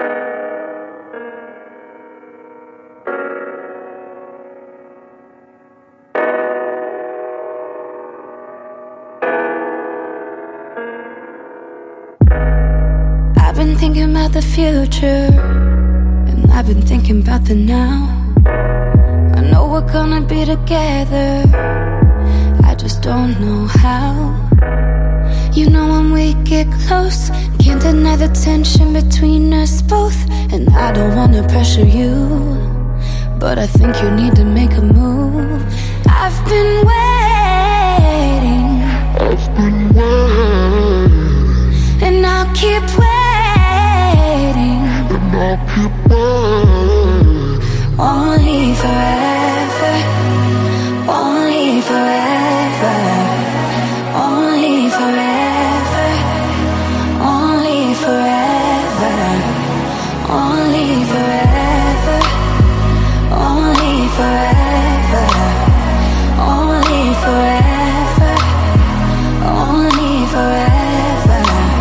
I've been thinking about the future, and I've been thinking about the now. I know we're gonna be together, I just don't know how. You know when we get close, can't deny the tension between us both. And I don't wanna pressure you, but I think you need to make a move. I've been waiting, and I'll keep waiting, only forever, only forever, only forever, only forever, only forever, only forever, only forever, only forever.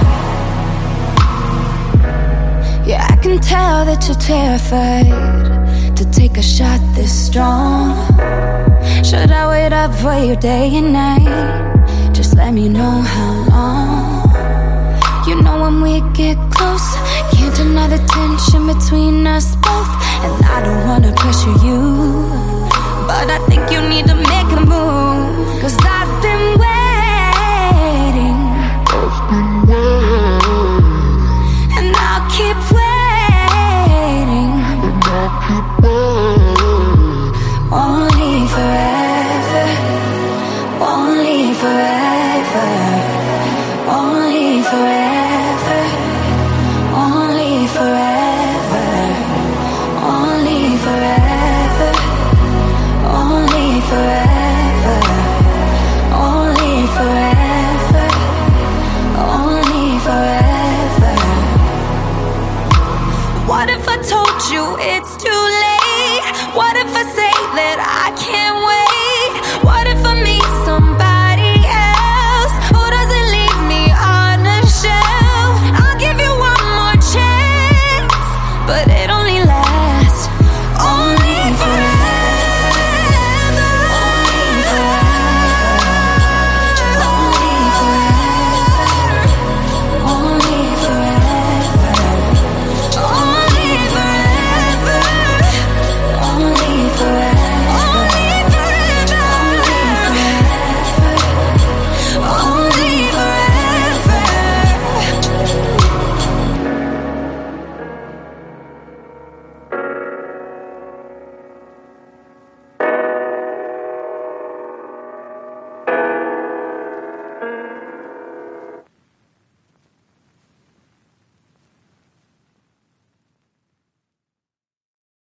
Yeah, I can tell that you're terrified to take a shot this strong. Should I wait up for you day and night? Just let me know how long. You know when we get close, can't deny the tension between us both. And I don't wanna pressure you, but I think you need to make a move. 'Cause I've been waiting, and I'll keep waiting, only forever, only forever, only forever, only forever, only forever, only forever, only forever, only forever. What if I told you it's too late? What if I say that I can't wait?